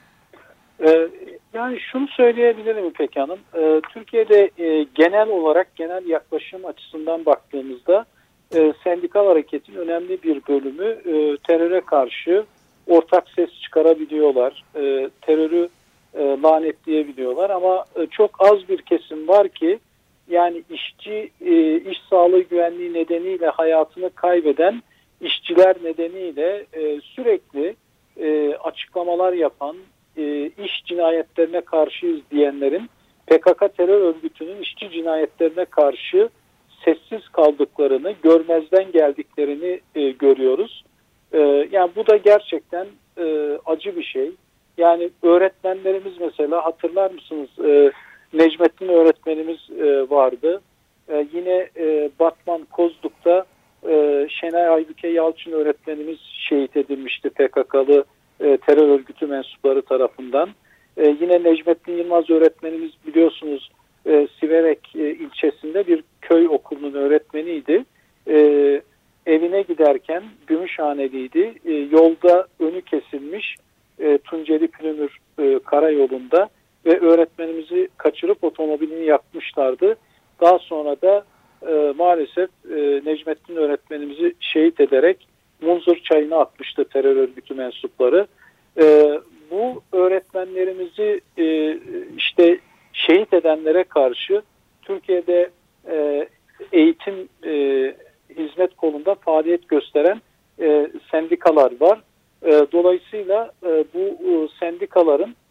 Evet. Yani şunu söyleyebilirim İpek Hanım, e, Türkiye'de e, genel olarak genel yaklaşım açısından baktığımızda e, sendikal hareketin önemli bir bölümü e, teröre karşı ortak ses çıkarabiliyorlar, e, terörü e, lanetleyebiliyorlar ama e, çok az bir kesim var ki yani işçi e, iş sağlığı güvenliği nedeniyle hayatını kaybeden işçiler nedeniyle e, sürekli e, açıklamalar yapan, iş cinayetlerine karşıyız diyenlerin P K K terör örgütünün işçi cinayetlerine karşı sessiz kaldıklarını, görmezden geldiklerini e, görüyoruz. E, yani bu da gerçekten e, acı bir şey. Yani öğretmenlerimiz mesela, hatırlar mısınız? E, Necmettin öğretmenimiz e, vardı. E, yine e, Batman Kozluk'ta e, Şenay Aybüke Yalçın öğretmenimiz şehit edilmişti P K K'lı E, terör örgütü mensupları tarafından. E, yine Necmettin Yılmaz öğretmenimiz biliyorsunuz e, Siverek e, ilçesinde bir köy okulunun öğretmeniydi. E, evine giderken Gümüşhaneliydi. E, yolda önü kesilmiş e, Tunceli Pülümür e, karayolunda ve öğretmenimizi kaçırıp otomobilini yakmışlardı. Daha sonra da e, maalesef e, Necmettin öğretmenimizi şehit ederek Munzur Çayı'na atmıştı terör örgütü mensupları. Ee, bu öğretmenlerimizi e, işte şehit edenlere karşı Türkiye'de e, eğitim e, hizmet kolunda faaliyet gösteren e, sendikalar var. E, dolayısıyla e, bu e, sendikaların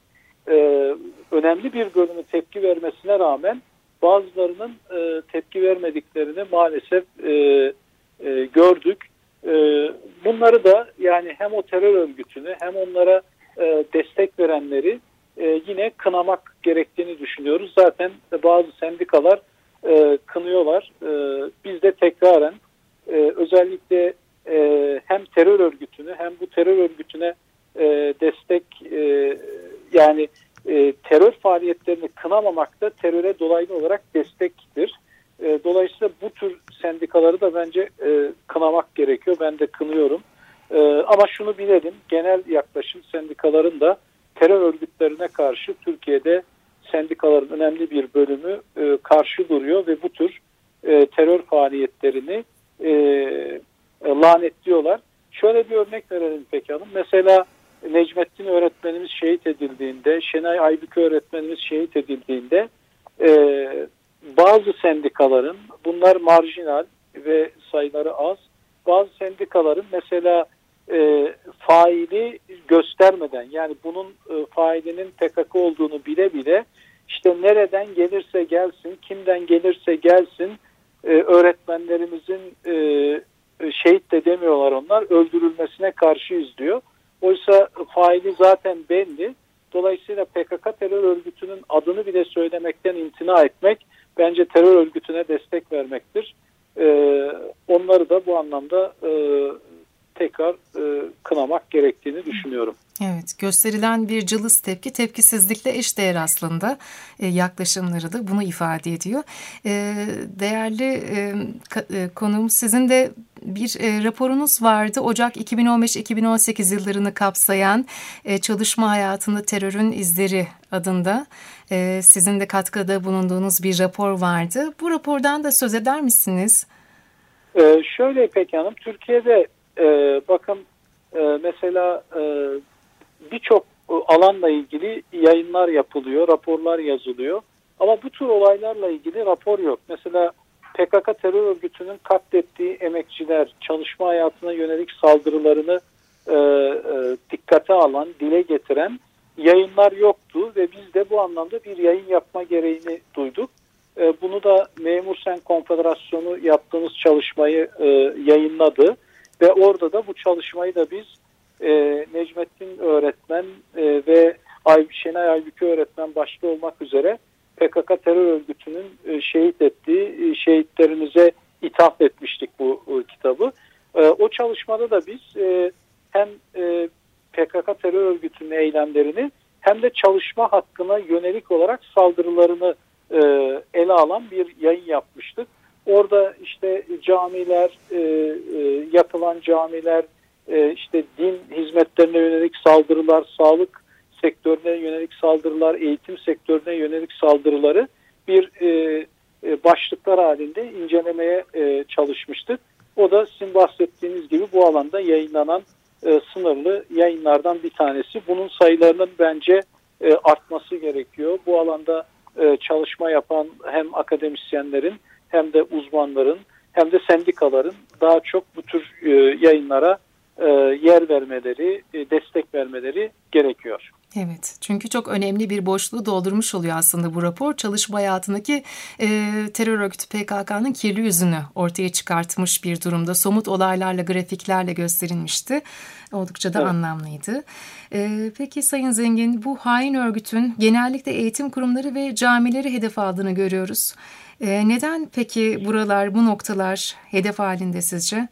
e, önemli bir bölümü tepki vermesine rağmen bazılarının e, tepki vermediklerini maalesef e, e, gördük. E, bunları da yani hem o terör örgütünü hem onlara e, destek verenleri e, yine kınamak gerektiğini düşünüyoruz. Zaten bazı sendikalar e, kınıyorlar. E, biz de tekraren e, özellikle e, hem terör örgütünü hem bu terör örgütüne e, destek e, yani e, terör faaliyetlerini kınamamak da teröre dolaylı olarak destektir. E, dolayısıyla bu tür sendikaları da bence e, kınamak gerekiyor. Ben de kınıyorum. E, ama şunu bilelim, genel yaklaşım sendikaların da terör örgütlerine karşı Türkiye'de sendikaların önemli bir bölümü e, karşı duruyor ve bu tür e, terör faaliyetlerini e, e, lanetliyorlar. Şöyle bir örnek verelim peki hanım. Mesela Necmettin öğretmenimiz şehit edildiğinde, Şenay Aybüke öğretmenimiz şehit edildiğinde e, bazı sendikaların, bunlar marjinal ve sayıları az, bazı sendikaların mesela e, faili göstermeden, yani bunun e, failinin P K K olduğunu bile bile işte nereden gelirse gelsin, kimden gelirse gelsin e, öğretmenlerimizin e, şehit de demiyorlar onlar, öldürülmesine karşıyız diyor. Oysa faili zaten belli. Dolayısıyla P K K terör örgütünün adını bile söylemekten imtina etmek bence terör örgütüne destek vermektir. Ee, onları da bu anlamda e, tekrar e, kınamak gerektiğini düşünüyorum. Evet, gösterilen bir cılız tepki tepkisizlikle eşdeğer aslında, e, yaklaşımları da bunu ifade ediyor. E, değerli e, e, konuğum, sizin de bir e, raporunuz vardı. Ocak iki bin on beş iki bin on sekiz yıllarını kapsayan e, Çalışma Hayatında Terörün İzleri adında e, sizin de katkıda bulunduğunuz bir rapor vardı. Bu rapordan da söz eder misiniz? Ee, şöyle İpek Hanım, Türkiye'de e, bakın e, mesela e, birçok alanla ilgili yayınlar yapılıyor, raporlar yazılıyor. Ama bu tür olaylarla ilgili rapor yok. Mesela P K K terör örgütünün katlettiği emekçiler, çalışma hayatına yönelik saldırılarını e, e, dikkate alan, dile getiren yayınlar yoktu ve biz de bu anlamda bir yayın yapma gereğini duyduk. E, bunu da Memur Sen Konfederasyonu yaptığımız çalışmayı e, yayınladı ve orada da bu çalışmayı da biz e, Necmettin öğretmen e, ve Ay, Şenay Aybüke öğretmen başta olmak üzere P K K terör örgütünün e, şehit ettiği e, şehitlerimize ithaf etmiştik bu e, kitabı. E, o çalışmada da biz e, hem e, P K K terör örgütünün eylemlerini hem de çalışma hakkına yönelik olarak saldırılarını e, ele alan bir yayın yapmıştık. Orada işte camiler, e, e, yakılan camiler, e, işte din hizmetlerine yönelik saldırılar, sağlık sektörüne yönelik saldırılar, eğitim sektörüne yönelik saldırıları bir e, e, başlıklar halinde incelemeye e, çalışmıştık. O da sizin bahsettiğiniz gibi bu alanda yayınlanan e, sınırlı yayınlardan bir tanesi. Bunun sayılarının bence e, artması gerekiyor. Bu alanda e, çalışma yapan hem akademisyenlerin hem de uzmanların hem de sendikaların daha çok bu tür e, yayınlara e, yer vermeleri, e, destek vermeleri gerekiyor. Evet, çünkü çok önemli bir boşluğu doldurmuş oluyor aslında bu rapor. Çalışma hayatındaki e, terör örgütü P K K'nın kirli yüzünü ortaya çıkartmış bir durumda. Somut olaylarla, grafiklerle gösterilmişti. Oldukça da evet, anlamlıydı. E, peki Sayın Zengin, bu hain örgütün genellikle eğitim kurumları ve camileri hedef aldığını görüyoruz. E, neden peki buralar, bu noktalar hedef halinde sizce?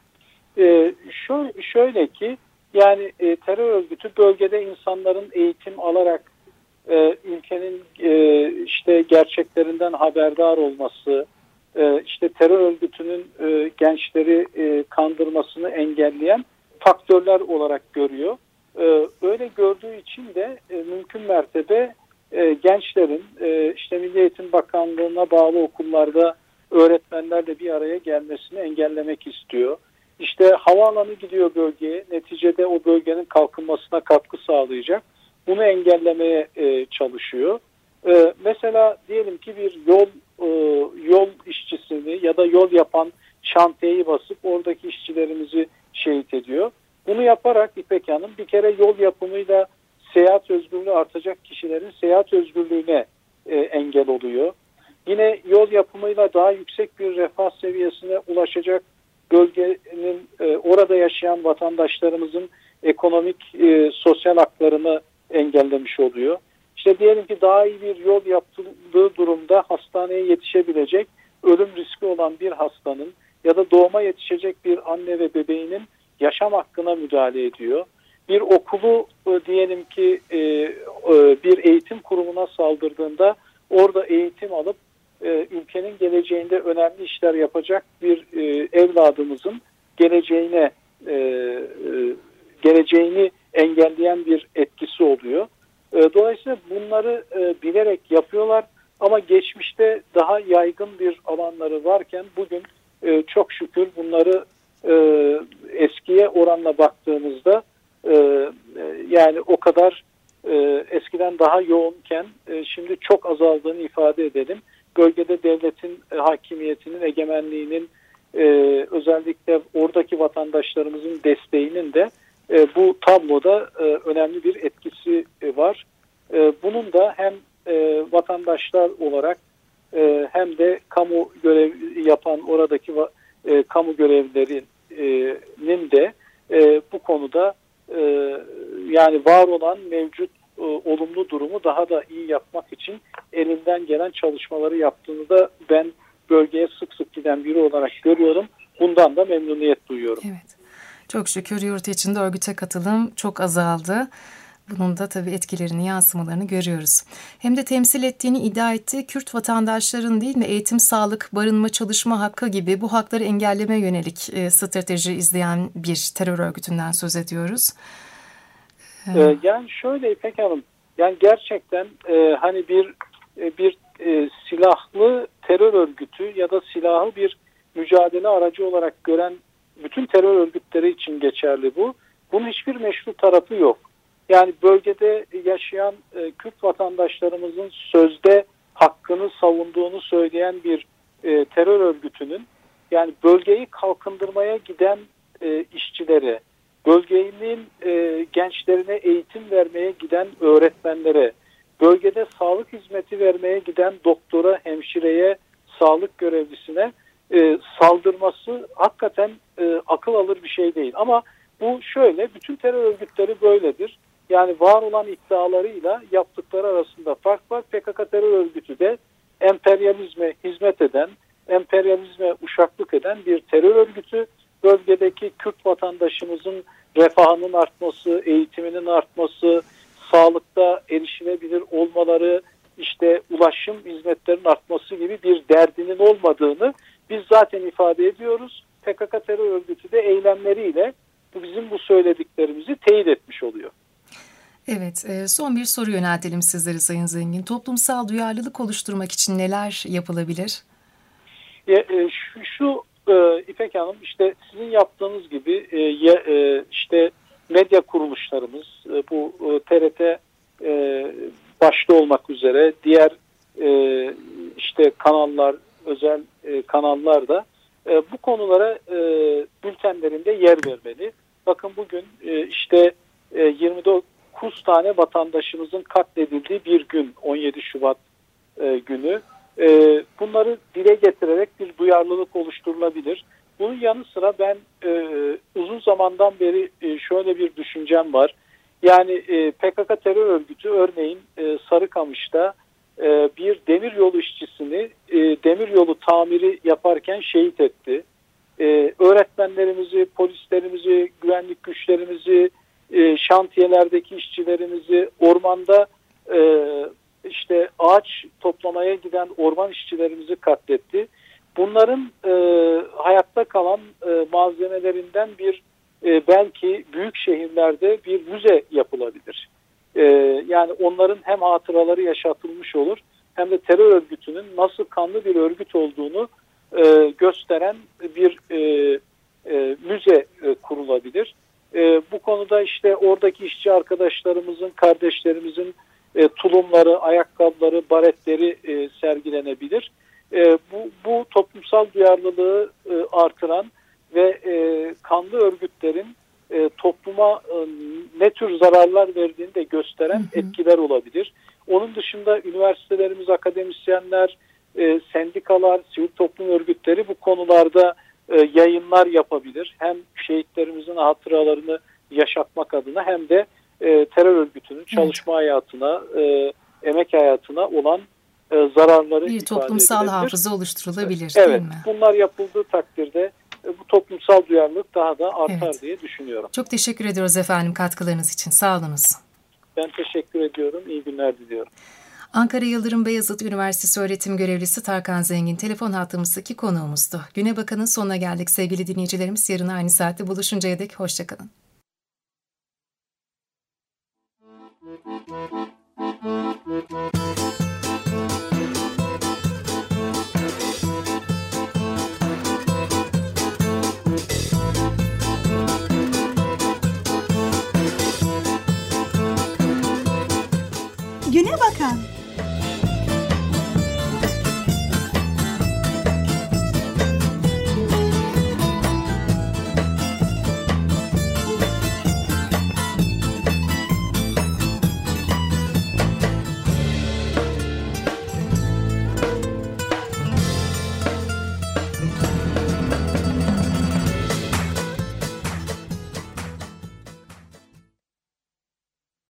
E, şöyle, şöyle ki, yani e, terör örgütü bölgede insanların eğitim alarak e, ülkenin e, işte gerçeklerinden haberdar olması, e, işte terör örgütünün e, gençleri e, kandırmasını engelleyen faktörler olarak görüyor. E, öyle gördüğü için de e, mümkün mertebe e, gençlerin e, işte Milli Eğitim Bakanlığı'na bağlı okullarda öğretmenlerle bir araya gelmesini engellemek istiyor. İşte havaalanı gidiyor bölgeye, neticede o bölgenin kalkınmasına katkı sağlayacak. Bunu engellemeye e, çalışıyor. E, mesela diyelim ki bir yol e, yol işçisini ya da yol yapan şantiyeyi basıp oradaki işçilerimizi şehit ediyor. Bunu yaparak İpek Hanım bir kere yol yapımıyla seyahat özgürlüğü artacak kişi kişilerin seyahat özgürlüğüne e, engel oluyor. Yine yol yapımıyla daha yüksek bir refah seviyesine ulaşacak bölgenin e, orada yaşayan vatandaşlarımızın ekonomik, e, sosyal haklarını engellemiş oluyor. İşte diyelim ki daha iyi bir yol yapıldığı durumda hastaneye yetişebilecek, ölüm riski olan bir hastanın ya da doğuma yetişecek bir anne ve bebeğinin yaşam hakkına müdahale ediyor. Bir okulu e, diyelim ki e, e, bir eğitim kurumuna saldırdığında orada eğitim alıp e, ülkenin geleceğinde önemli işler yapacak bir e, evladımızın geleceğine e, e, geleceğini engelleyen bir etkisi oluyor. E, dolayısıyla bunları e, bilerek yapıyorlar ama geçmişte daha yaygın bir alanları varken bugün e, çok şükür bunları e, eskiye oranla baktığımızda e, yani o kadar e, eskiden daha yoğunken e, şimdi çok azaldığını ifade edelim. Bölgede devletin e, hakimiyetinin, egemenliğinin e, özellikle oradaki vatandaşlarımızın desteğinin de e, bu tabloda e, önemli bir etkisi e, var. E, bunun da hem e, vatandaşlar olarak e, hem de kamu görevi yapan oradaki e, kamu görevlilerinin de e, bu konuda e, yani var olan mevcut e, olumlu durumu daha da iyi yapmak için elinden gelen çalışmaları yaptığını da ben bölgeye sık sık giden biri olarak görüyorum. Bundan da memnuniyet duyuyorum. Evet. Çok şükür yurt içinde örgüte katılım çok azaldı. Bunun da tabii etkilerini, yansımalarını görüyoruz. Hem de temsil ettiğini iddia ettiği Kürt vatandaşların değil mi eğitim, sağlık, barınma, çalışma hakkı gibi bu hakları engelleme yönelik e, strateji izleyen bir terör örgütünden söz ediyoruz. Ee, yani şöyle İpek Hanım, yani gerçekten e, hani bir e, bir e, silahlı terör örgütü ya da silahlı bir mücadele aracı olarak gören bütün terör örgütleri için geçerli bu. Bunun hiçbir meşru tarafı yok. Yani bölgede yaşayan e, Kürt vatandaşlarımızın sözde hakkını savunduğunu söyleyen bir e, terör örgütünün yani bölgeyi kalkındırmaya giden e, işçilere, bölgenin e, gençlerine eğitim vermeye giden öğretmenlere, bölgede sağlık hizmeti vermeye giden doktora, hemşireye, sağlık görevlisine e, saldırması hakikaten e, akıl alır bir şey değil. Ama bu şöyle, bütün terör örgütleri böyledir. Yani var olan iddialarıyla yaptıkları arasında fark var. P K K terör örgütü de emperyalizme hizmet eden, emperyalizme uşaklık eden bir terör örgütü. Bölgedeki Kürt vatandaşımızın refahının artması, eğitiminin artması, sağlıkta erişilebilir olmaları, işte ulaşım hizmetlerinin artması gibi bir derdinin olmadığını biz zaten ifade ediyoruz. P K K terör örgütü de eylemleriyle bizim bu söylediklerimizi teyit etmiş oluyor. Evet, son bir soru yöneltelim sizlere Sayın Zengin. Toplumsal duyarlılık oluşturmak için neler yapılabilir? Şu, şu İpek Hanım, işte sizin yaptığınız gibi işte medya kuruluşlarımız, bu T R T başta olmak üzere diğer işte kanallar, özel kanallar da bu konulara bültenlerinde yer vermeli. Bakın bugün işte yirmi dokuz tane vatandaşımızın katledildiği bir gün, on yedi Şubat günü. Bunları dile getirerek bir duyarlılık oluşturulabilir. Bunun yanı sıra ben uzun zamandan beri şöyle bir düşüncem var. Yani P K K terör örgütü örneğin Sarıkamış'ta bir demiryolu işçisini demiryolu tamiri yaparken şehit etti. Öğretmenlerimizi, polislerimizi, güvenlik güçlerimizi, şantiyelerdeki işçilerimizi, ormanda işte ağaç toplamaya giden orman işçilerimizi katletti. Bunların hayatta kalan malzemelerinden bir belki büyük şehirlerde bir müze yapılabilir. Yani onların hem hatıraları yaşatılmış olur hem de terör örgütünün nasıl kanlı bir örgüt olduğunu gösteren bir müze kurulabilir. Bu konuda işte oradaki işçi arkadaşlarımızın, kardeşlerimizin tulumları, ayakkabıları, baretleri sergilenebilir. Bu, bu toplumsal duyarlılığı artıran ve kanlı örgütlerin topluma ne tür zararlar verdiğini de gösteren etkiler olabilir. dışında üniversitelerimiz, akademisyenler, e, sendikalar, sivil toplum örgütleri bu konularda e, yayınlar yapabilir. Hem şehitlerimizin hatıralarını yaşatmak adına hem de e, terör örgütünün çalışma evet. hayatına, e, emek hayatına olan e, zararları bir toplumsal edilebilir. hafıza oluşturulabilir, evet, değil mi? Bunlar yapıldığı takdirde e, bu toplumsal duyarlılık daha da artar evet. diye düşünüyorum. Çok teşekkür ediyoruz efendim katkılarınız için. Sağ olunuz. Ben teşekkür ediyorum. İyi günler diliyorum. Ankara Yıldırım Beyazıt Üniversitesi öğretim görevlisi Tarkan Zengin telefon hattımızdaki konuğumuzdu. Güne Bakan'ın sonuna geldik sevgili dinleyicilerimiz. Yarın aynı saatte buluşuncaya dek hoşçakalın. Güne Bakan.